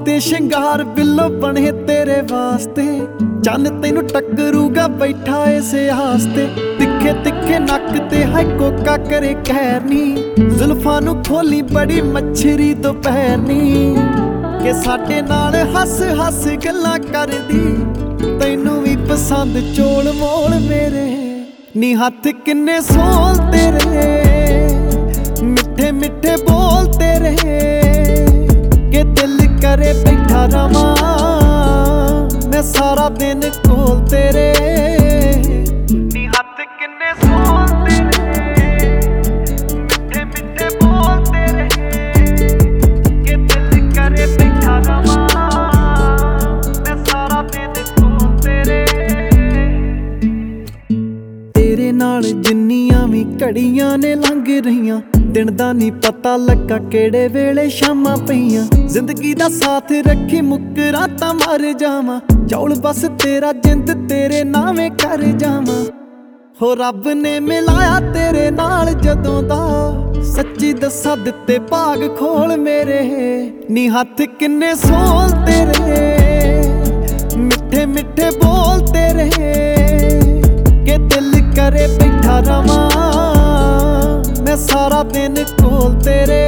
ਤੇ ਸ਼ਿੰਗਾਰ ਬਿੱਲੋ ਬਣੇ ਤੇਰੇ ਵਾਸਤੇ। ਚੰਨ ਤੈਨੂੰ ਟੱਕਰੂਗਾ ਬੈਠਾ ਇਸੇ ਆਸ ਤੇ। ਤਿੱਖੇ ਤਿੱਖੇ ਨੱਕ ਤੇ ਹਾਏ ਕੋਕਾ ਕਰੇ ਕਹਿਰ ਨੀ। ਜ਼ੁਲਫਾਂ ਨੂੰ ਖੋਲੀ ਬੜੀ ਮੱਛਰੀ ਦੁਪਹਿਰ ਨੀ। ਕਿ ਸਾਡੇ ਨਾਲ ਹੱਸ ਹੱਸ ਗੱਲਾਂ ਕਰਦੀ। ਤੈਨੂੰ ਵੀ ਪਸੰਦ ਚੋਲ ਮੋਲ ਮੇਰੇ ਨੀ। ਹੱਥ ਕਿੰਨੇ ਸੋਲ ਤੇਰੇ, ਮਿੱਠੇ ਮਿੱਠੇ ਬੋਲ ਤੇਰੇ। ਕਿ ਦਿਲ ਕਰੇ ਬੈਠਾ ਰਵਾਂ ਮੈਂ ਸਾਰਾ ਦਿਨ ਕੋਲ ਤੇਰੇ ਨੀ। ਹੱਥ ਕਿੰਨੇ ਸੋਲ ਤੇਰੇ, ਮਿੱਠੇ ਮਿੱਠੇ ਬੋਲ ਤੇਰੇ। ਕਿ ਦਿਲ ਕਰੇ ਬੈਠਾ ਰਵਾਂ ਮੈਂ ਸਾਰਾ ਦਿਨ ਕੋਲ ਤੇਰੇ। ਤੇਰੇ ਨਾਲ ਜਿੰਨੀਆਂ ਵੀ ਘੜੀਆਂ ਨੇ ਲੰਘ ਰਹੀਆਂ, ਦਿਨ ਦਾ ਨੀ ਪਤਾ ਲੱਗਾ ਕਿਹੜੇ ਵੇਲੇ ਸ਼ਾਮਾਂ ਪਈਆਂ। ਜ਼ਿੰਦਗੀ ਦਾ ਸਾਥ ਰੱਖੀ ਮੁੱਕਰਾਂ ਤਾਂ ਮਰ ਜਾਵਾਂ। ਚੌਲ ਬਸ ਤੇਰਾ ਜਿੰਦ ਤੇਰੇ ਨਾਵੇਂ ਕਰ ਜਾਵਾਂ। ਹੋ ਰੱਬ ਨੇ ਮਿਲਾਇਆ ਤੇਰੇ ਨਾਲ ਜਦੋਂ ਦਾ, ਸੱਚੀ ਦੱਸਾਂ ਦਿੱਤੇ ਭਾਗ ਖੋਲ ਮੇਰੇ ਨੀ। ਹੱਥ ਕਿੰਨੇ ਸੋਲ ਤੇਰੇ, ਮਿੱਠੇ ਮਿੱਠੇ ਬੋਲ ਤੇਰੇ। ਕਿ ਦਿਲ ਕਰੇ ਬੈਠਾ ਰਵਾਂ ਮੈਂ ਸਾਰਾ ਦਿਨ ਕੋਲ ਤੇਰੇ।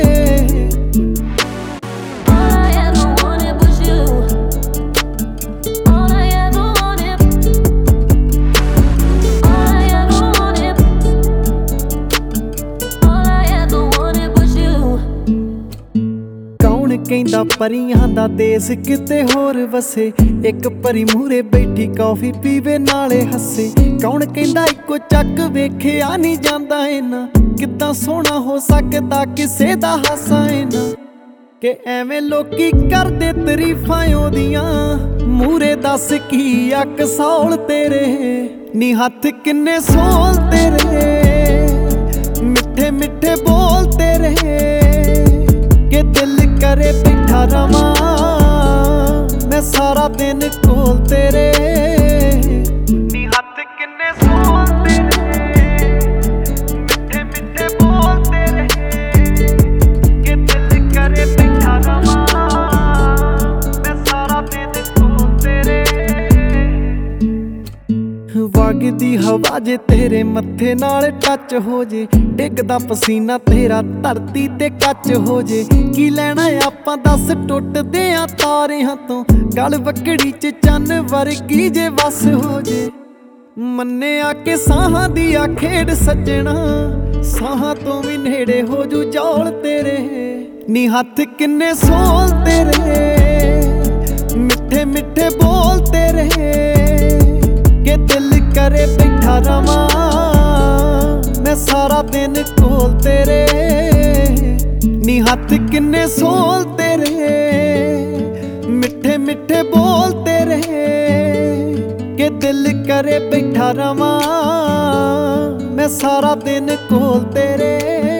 ਕੌਣ ਕਹਿੰਦਾ ਪਰੀਆਂ ਦਾ ਦੇਸ ਕਿਤੇ ਹੋਰ ਵਸੇ। ਇੱਕ ਪਰੀ ਮੂਹਰੇ ਬੈਠੀ ਕੌਫੀ ਪੀਵੇ ਨਾਲੇ ਹੱਸੇ। ਕੌਣ ਕਹਿੰਦਾ ਇੱਕੋ ਚੱਕ ਵੇਖਿਆ ਨਹੀਂ ਜਾਂਦਾ ਇਹਨਾਂ। ਕਿੱਦਾਂ ਸੋਹਣਾ ਹੋ ਸਕਦਾ ਕਿਸੇ ਦਾ ਹਾਸਾ ਇਹਨਾਂ। ਕਿ ਐਵੇਂ ਲੋਕੀ ਕਰਦੇ ਤਾਰੀਫਾਂ ਉਹਦੀਆਂ, ਮੂਹਰੇ ਦੱਸ ਕੀ ਅੱਕ ਸੌਲ ਤੇਰੇ ਨੀ। ਹੱਥ ਕਿੰਨੇ ਸੋਲ ਤੇਰੇ, ਮਿੱਠੇ ਮਿੱਠੇ ਬੋਲ ਤੇਰੇ। ਕਿ ਦਿਲ ਕਰੇ ਬੈਠਾ ਰਵਾਂ ਮੈਂ ਸਾਰਾ ਦਿਨ ਕੋਲ ਤੇਰੇ ਨੀ। ਹੱਥ ਕਿੰਨੇ ਸੋਲ ਤੇਰੇ, ਮਿੱਠੇ ਮਿੱਠੇ ਬੋਲ ਤੇਰੇ। ਕਿ ਦਿਲ ਕਰੇ ਬੈਠਾ ਰਵਾਂ ਮੈਂ ਸਾਰਾ ਦਿਨ ਕੋਲ ਤੇਰੇ। ਵਗਦੀ ਹਵਾ ਜੇ ਤੇਰੇ ਮੱਥੇ ਨਾਲ ਟੱਚ ਹੋ ਜੇ, ਡਿੱਗਦਾ ਪਸੀਨਾ ਤੇਰਾ ਧਰਤੀ ਤੇ ਕੱਚ ਹੋ ਜੇ। ਕੀ ਲੈਣਾ ਆਪਾਂ ਦੱਸ ਟੁੱਟਦੇ ਆ ਤਾਰਿਆਂ ਤੋਂ, ਗਲ ਵਕੜੀ ਚ ਚੰਨ ਵਰਗੀ ਜੇ ਵਸ ਹੋ ਜੇ। ਮੰਨਿਆ ਕਿ ਸਾਹਾਂ ਦੀ ਆ ਖੇਡ ਸੱਜਣਾ, ਸਾਹਾਂ ਤੋਂ ਵੀ ਨੇੜੇ ਹੋ ਜੂ ਜੌਲ ਤੇਰੇ ਨੀ। ਹੱਥ ਕਿੰਨੇ ਸੋਲ ਤੇਰੇ, ਮਿੱਠੇ ਮਿੱਠੇ ਬੋਲ ਤੇਰੇ। ਕਿ ਦਿਲ ਕਰੇ ਬੈਠਾ ਰਵਾਂ ਮੈਂ ਸਾਰਾ ਦਿਨ ਕੋਲ ਤੇਰੇ ਨੀ। ਹੱਥ ਕਿੰਨੇ ਸੋਲ ਤੇਰੇ, ਮਿੱਠੇ ਮਿੱਠੇ ਬੋਲ ਤੇਰੇ। ਕਿ ਦਿਲ ਕਰੇ ਬੈਠਾ ਰਵਾਂ ਮੈਂ ਸਾਰਾ ਦਿਨ ਕੋਲ ਤੇਰੇ।